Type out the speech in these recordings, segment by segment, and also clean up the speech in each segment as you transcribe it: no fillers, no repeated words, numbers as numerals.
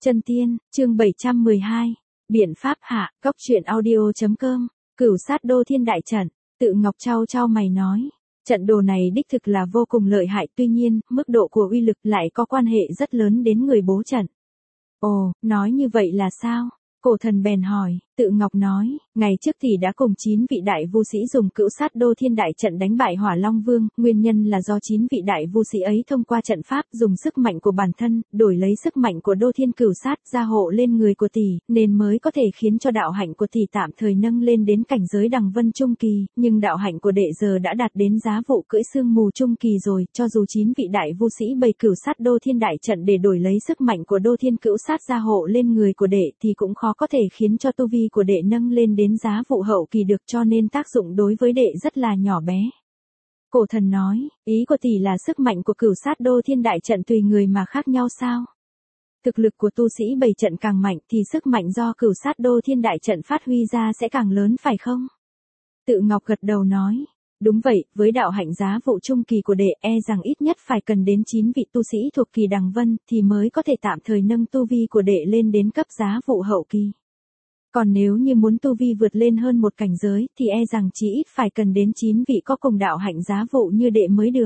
Chân tiên, chương 712. Biện pháp hạ, góc truyện audio.com. Cửu sát đô thiên đại trận. Tự Ngọc trao trao mày nói. Trận đồ này đích thực là vô cùng lợi hại, tuy nhiên, mức độ của uy lực lại có quan hệ rất lớn đến người bố trận. Ồ, nói như vậy là sao? Cổ thần bèn hỏi. Tự Ngọc nói, ngày trước thì đã cùng 9 vị đại vu sĩ dùng cửu sát đô thiên đại trận đánh bại Hỏa Long Vương, nguyên nhân là do 9 vị đại vu sĩ ấy thông qua trận pháp dùng sức mạnh của bản thân, đổi lấy sức mạnh của đô thiên cửu sát gia hộ lên người của tỷ, nên mới có thể khiến cho đạo hạnh của tỷ tạm thời nâng lên đến cảnh giới đằng vân trung kỳ, nhưng đạo hạnh của đệ giờ đã đạt đến giá vụ cưỡi sương mù trung kỳ rồi, cho dù 9 vị đại vu sĩ bày cửu sát đô thiên đại trận để đổi lấy sức mạnh của đô thiên cửu sát gia hộ lên người của đệ thì cũng khó có thể khiến cho tu vi của đệ nâng lên đến giá vụ hậu kỳ được, cho nên tác dụng đối với đệ rất là nhỏ bé. Cổ thần nói, ý của tỷ là sức mạnh của cửu sát đô thiên đại trận tùy người mà khác nhau sao? Thực lực của tu sĩ bày trận càng mạnh thì sức mạnh do cửu sát đô thiên đại trận phát huy ra sẽ càng lớn phải không? Tự Ngọc gật đầu nói, đúng vậy, với đạo hạnh giá vụ trung kỳ của đệ rằng ít nhất phải cần đến 9 vị tu sĩ thuộc kỳ đằng vân thì mới có thể tạm thời nâng tu vi của đệ lên đến cấp giá vụ hậu kỳ. Còn nếu như muốn tu vi vượt lên hơn một cảnh giới thì rằng chỉ ít phải cần đến 9 vị có cùng đạo hạnh giá vụ như đệ mới được.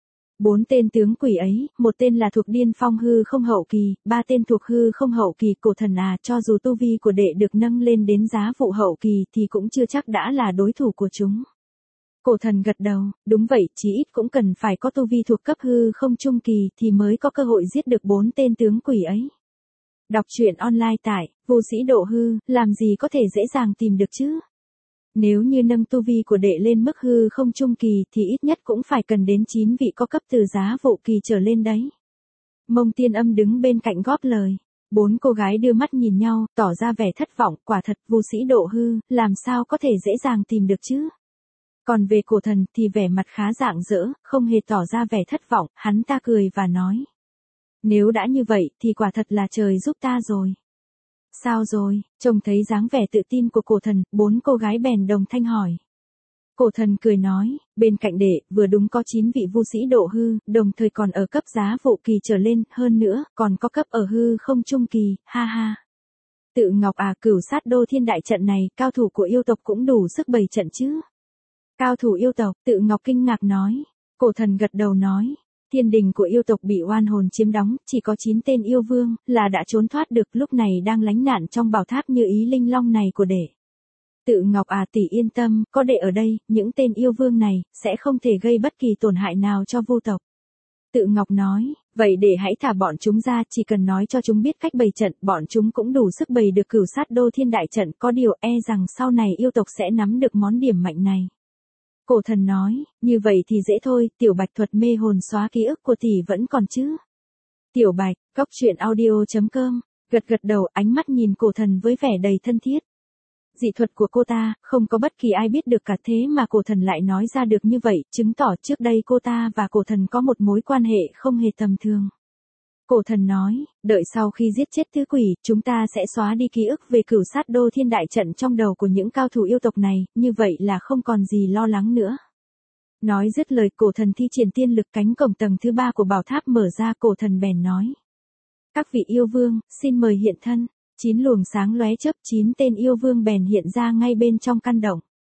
4 tên tướng quỷ ấy, một tên là thuộc điên phong hư không hậu kỳ, 3 tên thuộc hư không hậu kỳ. Cổ thần cho dù tu vi của đệ được nâng lên đến giá vụ hậu kỳ thì cũng chưa chắc đã là đối thủ của chúng. Cổ thần gật đầu, đúng vậy, chí ít cũng cần phải có tu vi thuộc cấp hư không trung kỳ thì mới có cơ hội giết được 4 tên tướng quỷ ấy. Đọc truyện online tại Vô Sĩ Độ Hư, làm gì có thể dễ dàng tìm được chứ? Nếu như nâng tu vi của đệ lên mức hư không trung kỳ thì ít nhất cũng phải cần đến 9 vị có cấp từ giá vụ kỳ trở lên đấy. Mông Tiên Âm đứng bên cạnh góp lời. 4 cô gái đưa mắt nhìn nhau, tỏ ra vẻ thất vọng, quả thật Vô Sĩ Độ Hư, làm sao có thể dễ dàng tìm được chứ? Còn về cổ thần thì vẻ mặt khá rạng rỡ, không hề tỏ ra vẻ thất vọng, hắn ta cười và nói. Nếu đã như vậy thì quả thật là trời giúp ta rồi. Sao rồi, trông thấy dáng vẻ tự tin của cổ thần, 4 cô gái bèn đồng thanh hỏi. Cổ thần cười nói, bên cạnh đệ, vừa đúng có 9 vị vu sĩ độ hư, đồng thời còn ở cấp giá vụ kỳ trở lên, hơn nữa, còn có cấp ở hư không trung kỳ, ha ha. Tự Ngọc cửu sát đô thiên đại trận này, cao thủ của yêu tộc cũng đủ sức bày trận chứ. Cao thủ yêu tộc, Tự Ngọc kinh ngạc nói. Cổ thần gật đầu nói. Thiên đình của yêu tộc bị oan hồn chiếm đóng, chỉ có 9 tên yêu vương, là đã trốn thoát được, lúc này đang lánh nạn trong bảo tháp như ý linh long này của đệ. Tự Ngọc tỷ yên tâm, có đệ ở đây, những tên yêu vương này, sẽ không thể gây bất kỳ tổn hại nào cho vu tộc. Tự Ngọc nói, vậy để hãy thả bọn chúng ra, chỉ cần nói cho chúng biết cách bày trận, bọn chúng cũng đủ sức bày được cửu sát đô thiên đại trận, có điều rằng sau này yêu tộc sẽ nắm được món điểm mạnh này. Cổ thần nói, như vậy thì dễ thôi, Tiểu Bạch thuật mê hồn xóa ký ức của tỷ vẫn còn chứ. Tiểu Bạch, góc truyện audio.com, gật đầu, ánh mắt nhìn cổ thần với vẻ đầy thân thiết. Dị thuật của cô ta, không có bất kỳ ai biết được cả, thế mà cổ thần lại nói ra được như vậy, chứng tỏ trước đây cô ta và cổ thần có một mối quan hệ không hề tầm thường. Cổ thần nói, đợi sau khi giết chết tứ quỷ, chúng ta sẽ xóa đi ký ức về cửu sát đô thiên đại trận trong đầu của những cao thủ yêu tộc này, như vậy là không còn gì lo lắng nữa. Nói dứt lời, cổ thần thi triển tiên lực, cánh cổng tầng thứ 3 của bảo tháp mở ra, cổ thần bèn nói. Các vị yêu vương, xin mời hiện thân. 9 luồng sáng lóe chớp, 9 tên yêu vương bèn hiện ra ngay bên trong căn động.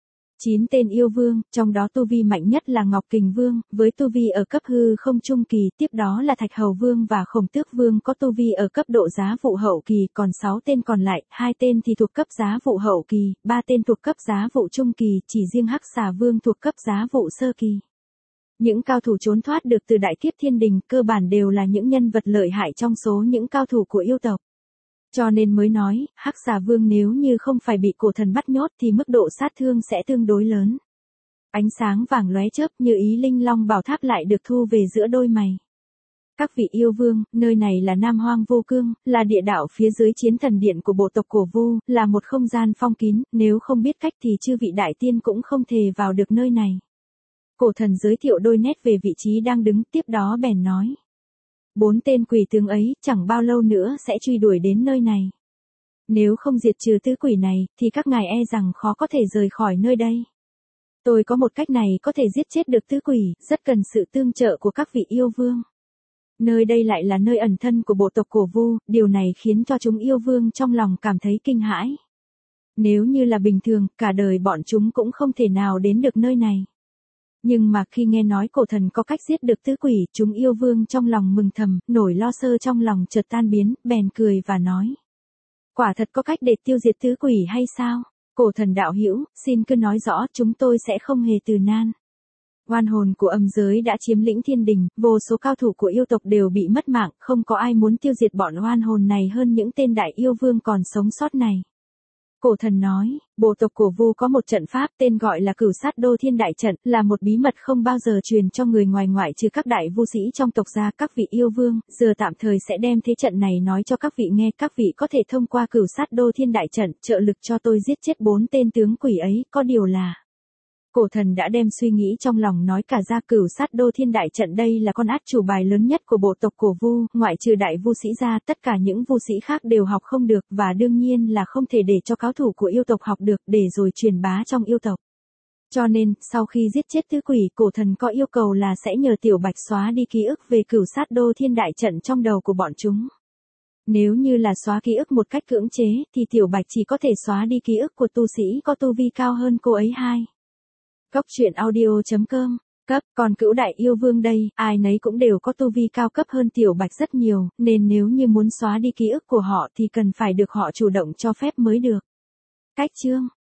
9 tên yêu vương, trong đó tu vi mạnh nhất là Ngọc Kình Vương, với tu vi ở cấp hư không trung kỳ, tiếp đó là Thạch Hầu Vương và Khổng Tước Vương có tu vi ở cấp độ giá vụ hậu kỳ, còn 6 tên còn lại, 2 tên thì thuộc cấp giá vụ hậu kỳ, 3 tên thuộc cấp giá vụ trung kỳ, chỉ riêng Hắc Xà Vương thuộc cấp giá vụ sơ kỳ. Những cao thủ trốn thoát được từ Đại Kiếp Thiên Đình cơ bản đều là những nhân vật lợi hại trong số những cao thủ của yêu tộc. Cho nên mới nói, Hắc Xà Vương nếu như không phải bị cổ thần bắt nhốt thì mức độ sát thương sẽ tương đối lớn. Ánh sáng vàng lóe chớp, như ý linh long bảo tháp lại được thu về giữa đôi mày. Các vị yêu vương, nơi này là Nam Hoang Vô Cương, là địa đạo phía dưới chiến thần điện của bộ tộc Cổ Vu, là một không gian phong kín, nếu không biết cách thì chư vị đại tiên cũng không thể vào được nơi này. Cổ thần giới thiệu đôi nét về vị trí đang đứng, tiếp đó bèn nói. 4 tên quỷ tướng ấy, chẳng bao lâu nữa sẽ truy đuổi đến nơi này. Nếu không diệt trừ tứ quỷ này, thì các ngài rằng khó có thể rời khỏi nơi đây. Tôi có một cách này có thể giết chết được tứ quỷ, rất cần sự tương trợ của các vị yêu vương. Nơi đây lại là nơi ẩn thân của bộ tộc Cổ Vu, điều này khiến cho chúng yêu vương trong lòng cảm thấy kinh hãi. Nếu như là bình thường, cả đời bọn chúng cũng không thể nào đến được nơi này. Nhưng mà khi nghe nói cổ thần có cách giết được tứ quỷ, chúng yêu vương trong lòng mừng thầm, nỗi lo sơ trong lòng chợt tan biến, bèn cười và nói. Quả thật có cách để tiêu diệt tứ quỷ hay sao? Cổ thần đạo hữu, xin cứ nói rõ, chúng tôi sẽ không hề từ nan. Oan hồn của âm giới đã chiếm lĩnh thiên đình, vô số cao thủ của yêu tộc đều bị mất mạng, không có ai muốn tiêu diệt bọn oan hồn này hơn những tên đại yêu vương còn sống sót này. Cổ thần nói, bộ tộc Cổ Vu có một trận pháp tên gọi là Cửu Sát Đô Thiên Đại Trận, là một bí mật không bao giờ truyền cho người ngoài ngoại trừ các đại vu sĩ trong tộc ra. Các vị yêu vương, giờ tạm thời sẽ đem thế trận này nói cho các vị nghe, các vị có thể thông qua Cửu Sát Đô Thiên Đại Trận, trợ lực cho tôi giết chết 4 tên tướng quỷ ấy, có điều là... Cổ thần đã đem suy nghĩ trong lòng nói cả ra. Cửu Sát Đô Thiên Đại Trận đây là con át chủ bài lớn nhất của bộ tộc Cổ Vu, ngoại trừ đại vu sĩ ra, tất cả những vu sĩ khác đều học không được, và đương nhiên là không thể để cho cao thủ của yêu tộc học được, để rồi truyền bá trong yêu tộc. Cho nên, sau khi giết chết tứ quỷ, cổ thần có yêu cầu là sẽ nhờ Tiểu Bạch xóa đi ký ức về Cửu Sát Đô Thiên Đại Trận trong đầu của bọn chúng. Nếu như là xóa ký ức một cách cưỡng chế, thì Tiểu Bạch chỉ có thể xóa đi ký ức của tu sĩ có tu vi cao hơn cô ấy 2. Cốc truyện audio.com. Cấp, còn Cửu đại yêu vương đây, ai nấy cũng đều có tu vi cao cấp hơn Tiểu Bạch rất nhiều, nên nếu như muốn xóa đi ký ức của họ thì cần phải được họ chủ động cho phép mới được. Cách chương